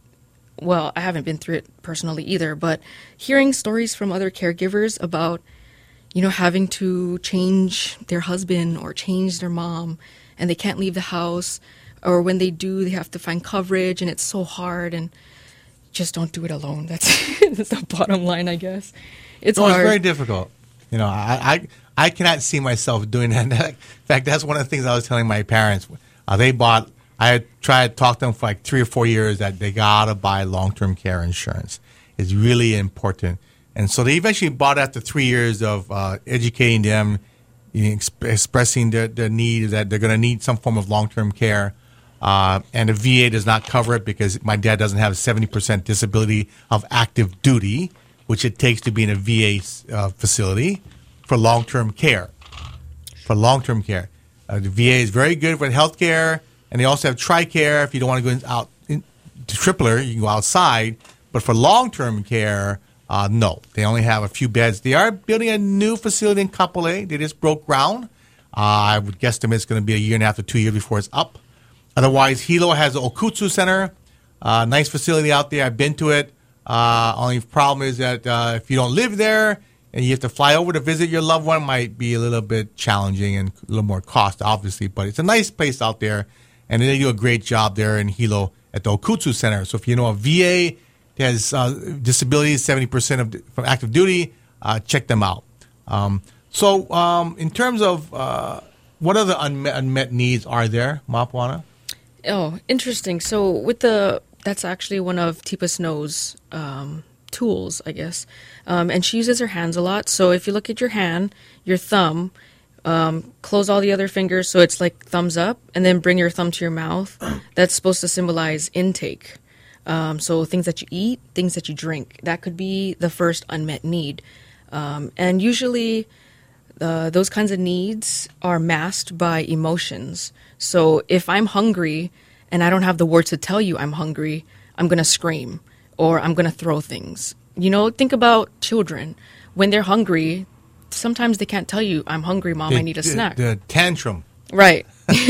[SPEAKER 4] well, I haven't been through it personally either, but hearing stories from other caregivers about, you know, having to change their husband or change their mom, and they can't leave the house, or when they do, they have to find coverage, and it's so hard, and just don't do it alone. That's, that's the bottom line, I guess. It's
[SPEAKER 3] no,
[SPEAKER 4] hard.
[SPEAKER 3] It's very difficult. You know, I, I I cannot see myself doing that. In fact, that's one of the things I was telling my parents. Uh, they bought. I had tried to talk to them for like three or four years that they gotta buy long-term care insurance. It's really important. And so they eventually bought after three years of uh, educating them, you know, exp- expressing their, their need that they're going to need some form of long-term care. Uh, and the V A does not cover it because my dad doesn't have a seventy percent disability of active duty, which it takes to be in a V A uh, facility for long-term care. For long-term care. Uh, the V A is very good for health care. And they also have TRICARE. If you don't want to go out in, to Tripler, you can go outside. But for long-term care, uh, no. They only have a few beds. They are building a new facility in Kapolei. They just broke ground. Uh, I would guesstimate it's going to be a year and a half to two years before it's up. Otherwise, Hilo has the Okutsu Center. Uh, nice facility out there. I've been to it. Uh, only problem is that uh, if you don't live there and you have to fly over to visit your loved one, it might be a little bit challenging and a little more cost, obviously. But it's a nice place out there. And they do a great job there in Hilo at the Okutsu Center. So if you know a V A that has uh, disabilities, seventy percent of from active duty, uh, check them out. Um, so um, in terms of uh, what other unmet, unmet needs are there, Mapuana?
[SPEAKER 4] Oh, interesting. So with the, that's actually one of Teepa Snow's um, tools, I guess. Um, and she uses her hands a lot. So if you look at your hand, your thumb, Um, close all the other fingers so it's like thumbs up, and then bring your thumb to your mouth. That's supposed to symbolize intake. Um, so things that you eat, things that you drink. That could be the first unmet need. Um, and usually uh, those kinds of needs are masked by emotions. So if I'm hungry and I don't have the words to tell you I'm hungry, I'm going to scream or I'm going to throw things. You know, think about children. When they're hungry, sometimes they can't tell you, I'm hungry, Mom,
[SPEAKER 3] the,
[SPEAKER 4] I need a
[SPEAKER 3] the,
[SPEAKER 4] snack.
[SPEAKER 3] The tantrum.
[SPEAKER 4] Right.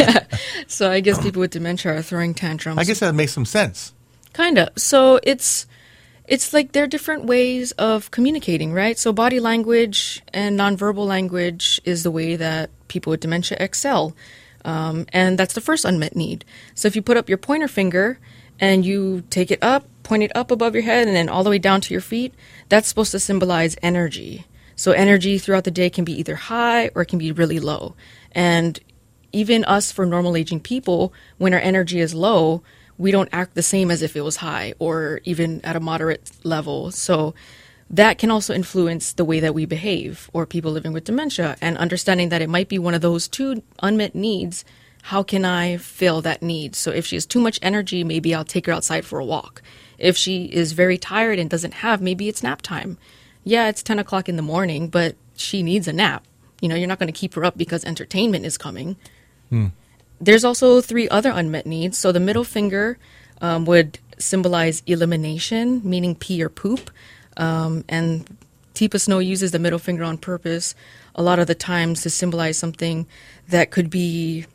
[SPEAKER 4] So I guess people with dementia are throwing tantrums.
[SPEAKER 3] I guess that makes some sense.
[SPEAKER 4] Kind of. So it's it's like there are different ways of communicating, right? So body language and nonverbal language is the way that people with dementia excel. Um, and that's the first unmet need. So if you put up your pointer finger and you take it up, point it up above your head, and then all the way down to your feet, that's supposed to symbolize energy. So energy throughout the day can be either high or it can be really low. And even us for normal aging people, when our energy is low, we don't act the same as if it was high or even at a moderate level. So that can also influence the way that we behave, or people living with dementia, and understanding that it might be one of those two unmet needs. How can I fill that need? So if she has too much energy, maybe I'll take her outside for a walk. If she is very tired and doesn't have, maybe it's nap time. Yeah, it's ten o'clock in the morning, but she needs a nap. You know, you're not going to keep her up because entertainment is coming. Hmm. There's also three other unmet needs. So the middle finger um, would symbolize elimination, meaning pee or poop. Um, and Teepa Snow uses the middle finger on purpose a lot of the times to symbolize something that could be,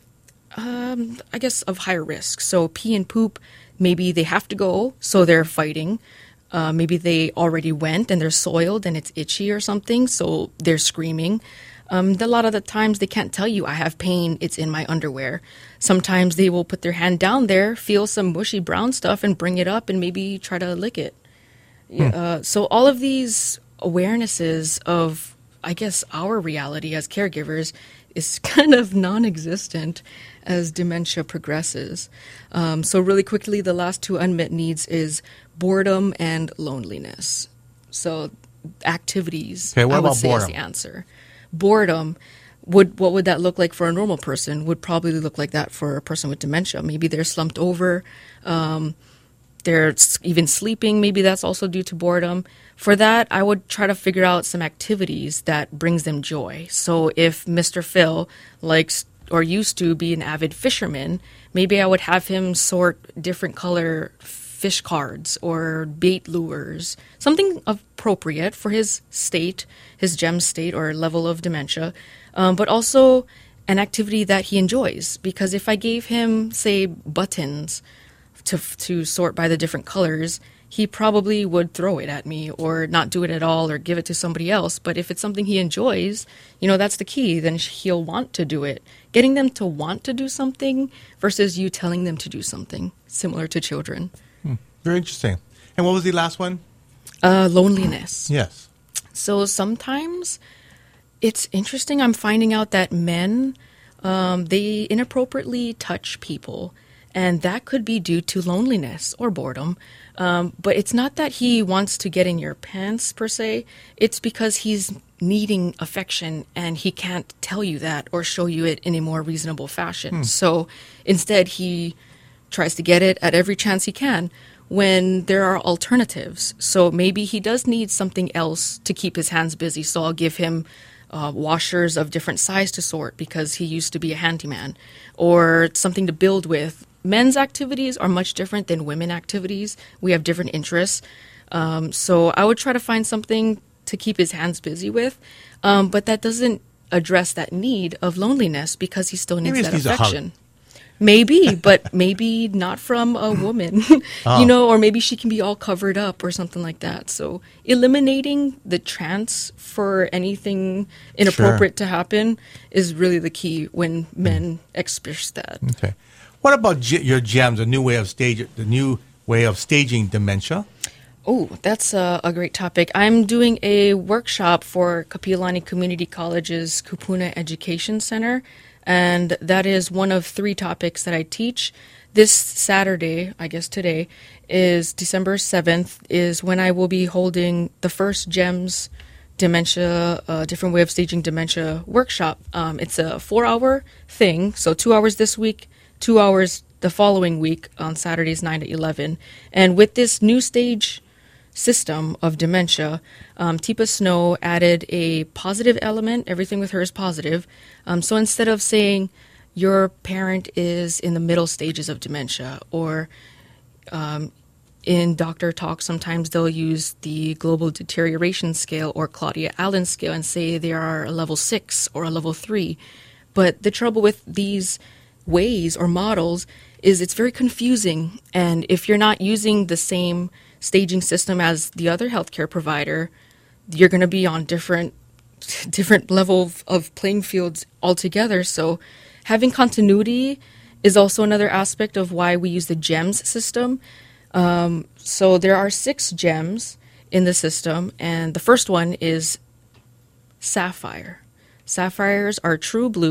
[SPEAKER 4] um, I guess, of higher risk. So pee and poop, maybe they have to go, so they're fighting. Uh, maybe they already went and they're soiled and it's itchy or something, so they're screaming. Um, a lot of the times they can't tell you, I have pain, it's in my underwear. Sometimes they will put their hand down there, feel some mushy brown stuff and bring it up and maybe try to lick it. Hmm. Uh, so all of these awarenesses of, I guess, our reality as caregivers is kind of non-existent as dementia progresses. Um, so really quickly, the last two unmet needs is boredom and loneliness. So activities,
[SPEAKER 3] okay, what
[SPEAKER 4] I would
[SPEAKER 3] about
[SPEAKER 4] say
[SPEAKER 3] boredom?
[SPEAKER 4] is the answer. Boredom, would what would that look like for a normal person? Would probably look like that for a person with dementia. Maybe they're slumped over, um, they're even sleeping. Maybe that's also due to boredom. For that, I would try to figure out some activities that brings them joy. So if Mister Phil likes or used to be an avid fisherman, maybe I would have him sort different color fish cards or bait lures, something appropriate for his state, his gem state or level of dementia, um, but also an activity that he enjoys. Because if I gave him, say, buttons to to sort by the different colors, he probably would throw it at me or not do it at all or give it to somebody else. But if it's something he enjoys, you know, that's the key. Then he'll want to do it. Getting them to want to do something versus you telling them to do something, similar to children.
[SPEAKER 3] Hmm. Very interesting. And what was the last one?
[SPEAKER 4] Uh, loneliness.
[SPEAKER 3] Yes.
[SPEAKER 4] So sometimes it's interesting. I'm finding out that men, um, they inappropriately touch people. And that could be due to loneliness or boredom. Um, but it's not that he wants to get in your pants, per se. It's because he's needing affection and he can't tell you that or show you it in a more reasonable fashion. Hmm. So instead, he tries to get it at every chance he can when there are alternatives. So maybe he does need something else to keep his hands busy. So I'll give him uh, washers of different size to sort because he used to be a handyman, or something to build with. Men's activities are much different than women activities. We have different interests. Um, so I would try to find something to keep his hands busy with. Um, but that doesn't address that need of loneliness because he still needs
[SPEAKER 3] Maybe
[SPEAKER 4] that
[SPEAKER 3] needs a
[SPEAKER 4] affection.
[SPEAKER 3] hug.
[SPEAKER 4] Maybe, but maybe not from a woman,
[SPEAKER 3] Oh.
[SPEAKER 4] you know, or maybe she can be all covered up or something like that. So eliminating the chance for anything inappropriate to happen is really the key when men express that.
[SPEAKER 3] Okay. What about ge- your gems, a new way of stage, the new way of staging dementia?
[SPEAKER 4] Oh, that's a, a great topic. I'm doing a workshop for Kapiolani Community College's Kupuna Education Center, and that is one of three topics that I teach. This Saturday, I guess today, is December seventh, is when I will be holding the first GEMS Dementia, uh, Different Way of Staging Dementia workshop. Um, it's a four-hour thing, so two hours this week, two hours the following week on Saturdays nine to eleven. And with this new stage system of dementia, um, Teepa Snow added a positive element. Everything with her is positive. Um, so instead of saying your parent is in the middle stages of dementia, or um, in doctor talk, sometimes they'll use the Global Deterioration Scale or Claudia Allen scale and say they are a level six or a level three. But the trouble with these ways or models is it's very confusing. And if you're not using the same staging system as the other healthcare provider, you're going to be on different different level of, of playing fields altogether. So having continuity is also another aspect of why we use the GEMS system. Um, so there are six GEMS in the system, and the first one is Sapphire. Sapphires are true blue.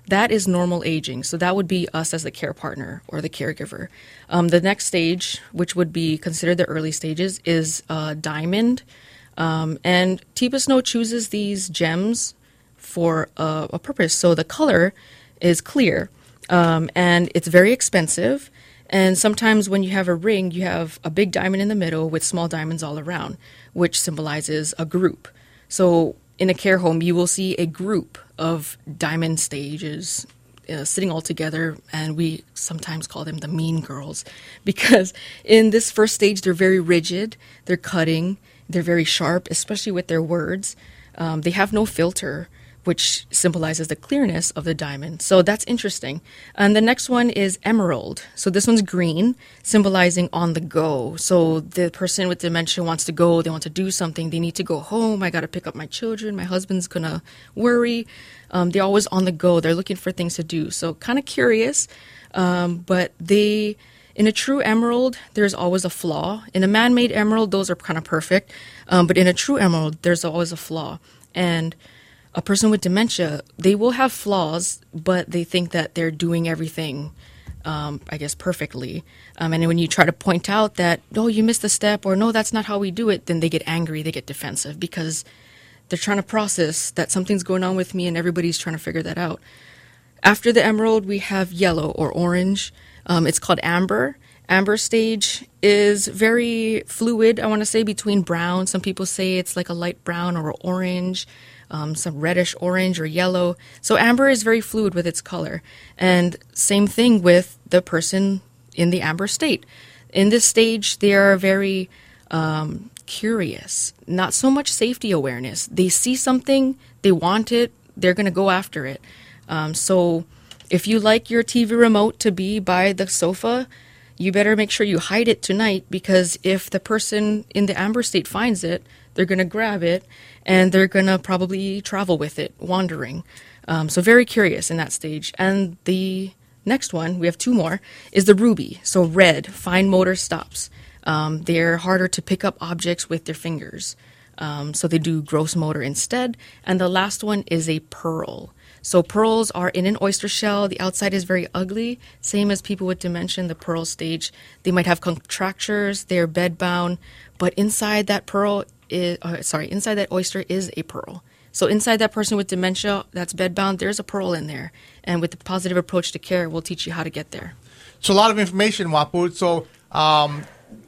[SPEAKER 4] that is normal aging. So that would be us as the care partner or the caregiver. Um, the next stage, which would be considered the early stages, is uh, diamond. Um, and T-Ba Snow chooses these gems for a, a purpose. So the color is clear, um, and it's very expensive. And sometimes when you have a ring, you have a big diamond in the middle with small diamonds all around, which symbolizes a group. So in a care home, you will see a group of diamond stages uh, sitting all together, and we sometimes call them the mean girls, because in this first stage, they're very rigid, they're cutting, they're very sharp, especially with their words. Um, they have no filter, which symbolizes the clearness of the diamond. So that's interesting. And the next one is emerald. So this one's green, symbolizing on the go. So the person with dementia wants to go, they want to do something, they need to go home, I got to pick up my children, my husband's going to worry. Um, they're always on the go, they're looking for things to do. So kind of curious, um, but they... In a true emerald, there's always a flaw. In a man-made emerald, those are kind of perfect. Um, but in a true emerald, there's always a flaw. And a person with dementia, they will have flaws, but they think that they're doing everything, um, I guess, perfectly. Um, and when you try to point out that, oh, you missed a step, or no, that's not how we do it, then they get angry, they get defensive, because they're trying to process that something's going on with me and everybody's trying to figure that out. After the emerald, we have yellow or orange. Um, it's called amber. Amber stage is very fluid, I want to say, between brown. Some people say it's like a light brown or orange, um, some reddish orange or yellow. So amber is very fluid with its color. And same thing with the person in the amber state. In this stage, they are very um, curious, not so much safety awareness. They see something, they want it, they're going to go after it. Um, so if you like your T V remote to be by the sofa, you better make sure you hide it tonight, because if the person in the amber state finds it, they're going to grab it and they're going to probably travel with it, wandering. Um, so very curious in that stage. And the next one, we have two more, is the ruby. So red, fine motor stops. Um, they're harder to pick up objects with their fingers. Um, so they do gross motor instead. And the last one is a pearl. So pearls are in an oyster shell. The outside is very ugly. Same as people with dementia in the pearl stage. They might have contractures. They're bedbound. But inside that pearl is, uh, sorry, inside that oyster is a pearl. So inside that person with dementia that's bedbound, there's a pearl in there. And with the positive approach to care, we'll teach you how to get there.
[SPEAKER 3] So a lot of information, Wapu. So um,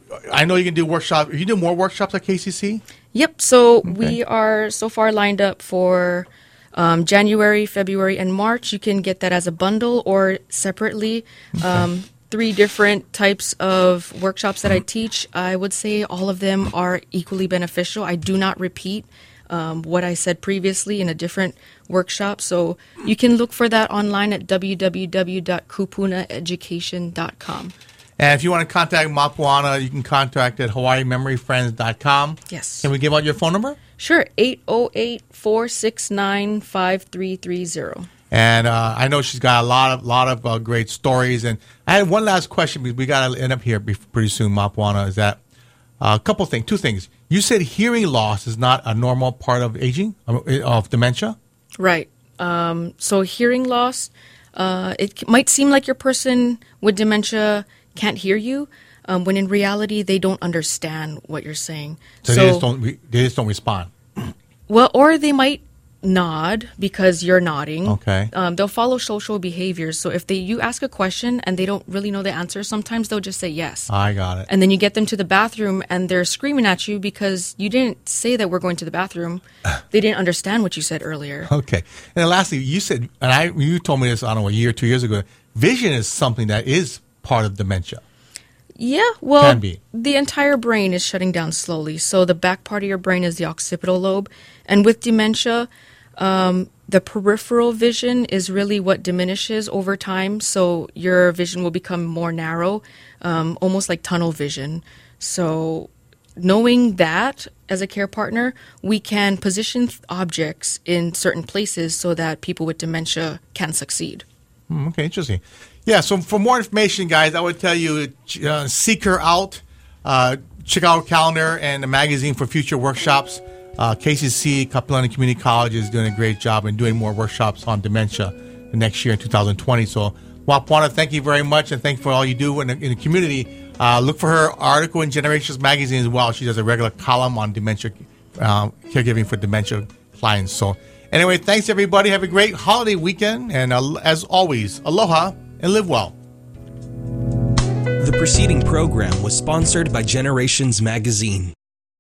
[SPEAKER 3] I know you can do workshops. You do more workshops at K C C?
[SPEAKER 4] Yep. So
[SPEAKER 3] Okay.
[SPEAKER 4] we are so far lined up for Um, January, February, and March. You can get that as a bundle or separately. Um, three different types of workshops that I teach. I would say all of them are equally beneficial. I do not repeat um, what I said previously in a different workshop. So you can look for that online at w w w dot kupuna education dot com.
[SPEAKER 3] And if you want to contact Mapuana, you can contact at hawaii memory friends dot com.
[SPEAKER 4] Yes.
[SPEAKER 3] Can we give out your phone number?
[SPEAKER 4] Sure, eight oh eight, four six nine, five three three zero.
[SPEAKER 3] And uh, I know she's got a lot of lot of uh, great stories. And I had one last question, because we got to end up here pretty soon, Mapuana, is that uh, a couple things, two things. You said hearing loss is not a normal part of aging, of dementia?
[SPEAKER 4] Right. Um, so hearing loss, uh, it might seem like your person with dementia can't hear you, um, when in reality they don't understand what you're saying.
[SPEAKER 3] So,
[SPEAKER 4] So,
[SPEAKER 3] they just don't re- they just don't respond.
[SPEAKER 4] well, or they might nod because you're nodding.
[SPEAKER 3] Okay.
[SPEAKER 4] Um, they'll follow social behaviors. So if they you ask a question and they don't really know the answer, sometimes they'll just say yes.
[SPEAKER 3] I got it.
[SPEAKER 4] And then you get them to the bathroom and they're screaming at you because you didn't say that we're going to the bathroom. They didn't understand what you said earlier.
[SPEAKER 3] Okay. And then lastly, you said, and I you told me this, I don't know, a year or two years ago, vision is something that is part of dementia.
[SPEAKER 4] Yeah, well,
[SPEAKER 3] Can be.
[SPEAKER 4] The entire brain is shutting down slowly. So the back part of your brain is the occipital lobe. And with dementia, um, the peripheral vision is really what diminishes over time. So your vision will become more narrow, um, almost like tunnel vision. So knowing that as a care partner, we can position th- objects in certain places so that people with dementia can succeed.
[SPEAKER 3] Hmm, okay, interesting. Yeah, so for more information, guys, I would tell you, uh, seek her out. Uh, check out our calendar and the magazine for future workshops. Uh, K C C, Kapilani Community College, is doing a great job and doing more workshops on dementia. the next year in two thousand twenty. So, Wapwana, thank you very much, and thank you for all you do in the, in the community. Uh, look for her article in Generations Magazine as well. She does a regular column on dementia, uh, caregiving for dementia clients. So, anyway, thanks everybody. Have a great holiday weekend, and uh, as always, aloha and live well.
[SPEAKER 13] The preceding program was sponsored by Generations Magazine.